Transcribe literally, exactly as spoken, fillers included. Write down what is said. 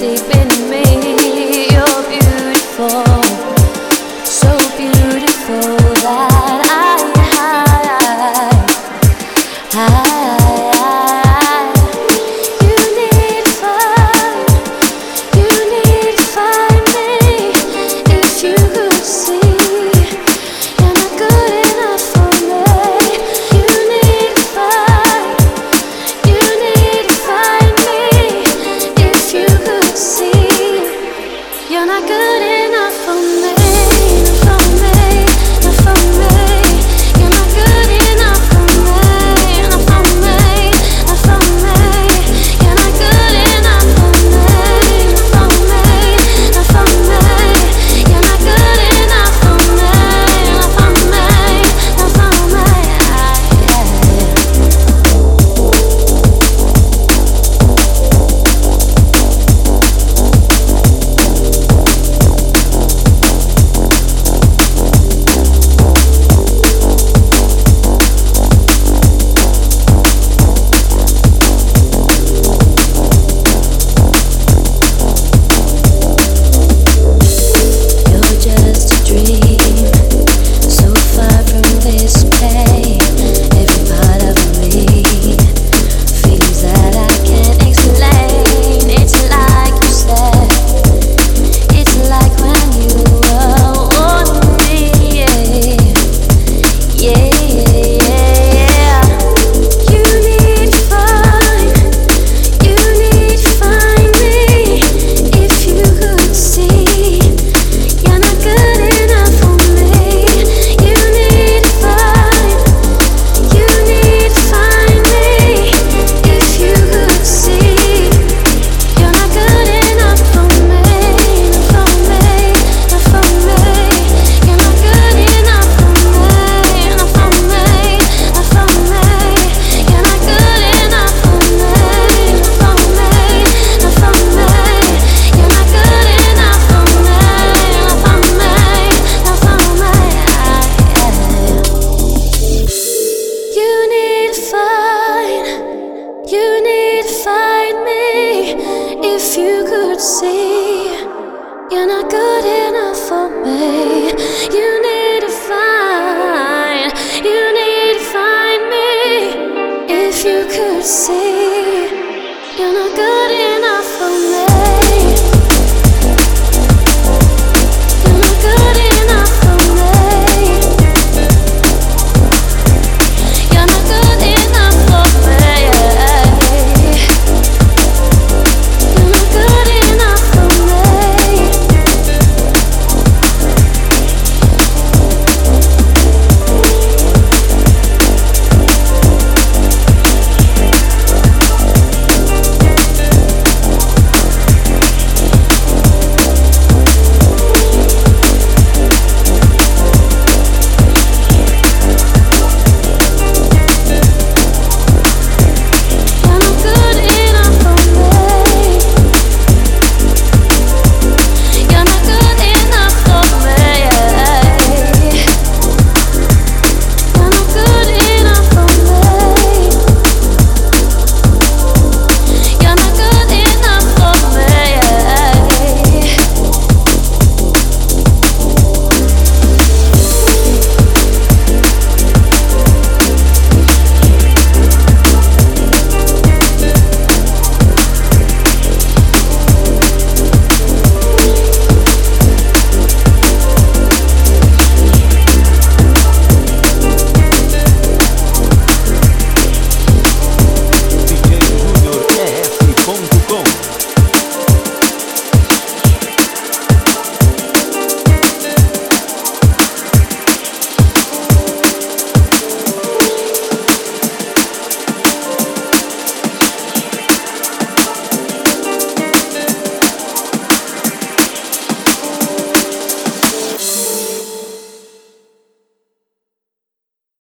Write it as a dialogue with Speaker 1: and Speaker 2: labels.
Speaker 1: deep in me. You're beautiful, so beautiful that I, I, I, you need to find, you need to find me. If you could see, you're not good enough for me. You need to find, you need to find me. If you could see, you're not good enough for me. Not for me, not for me. You're not good enough for me. Not for me, not for me. You're not good enough for me. Not for me, not for me. You're not good enough for me. Not for me, not for me. You're just a dream, so far from this pain. Every part of me feels that I can't explain. It's like you said, it's like when you were on me. Yeah, yeah, yeah. You need to find, you need to find me. If you could see, you're not good enough for me. You need to find, you need to find me. If you could see, you're not good enough for me. Not for me, not for me. You're not good enough for me. Not for me, not for me. You're not good enough for me. Not for me, not for me. You're not good enough for me. Not for me, not for me. You need to find, you need to find me. If you could see, you're not good enough for me. You need to find, you need to find me. If you could see, you're not good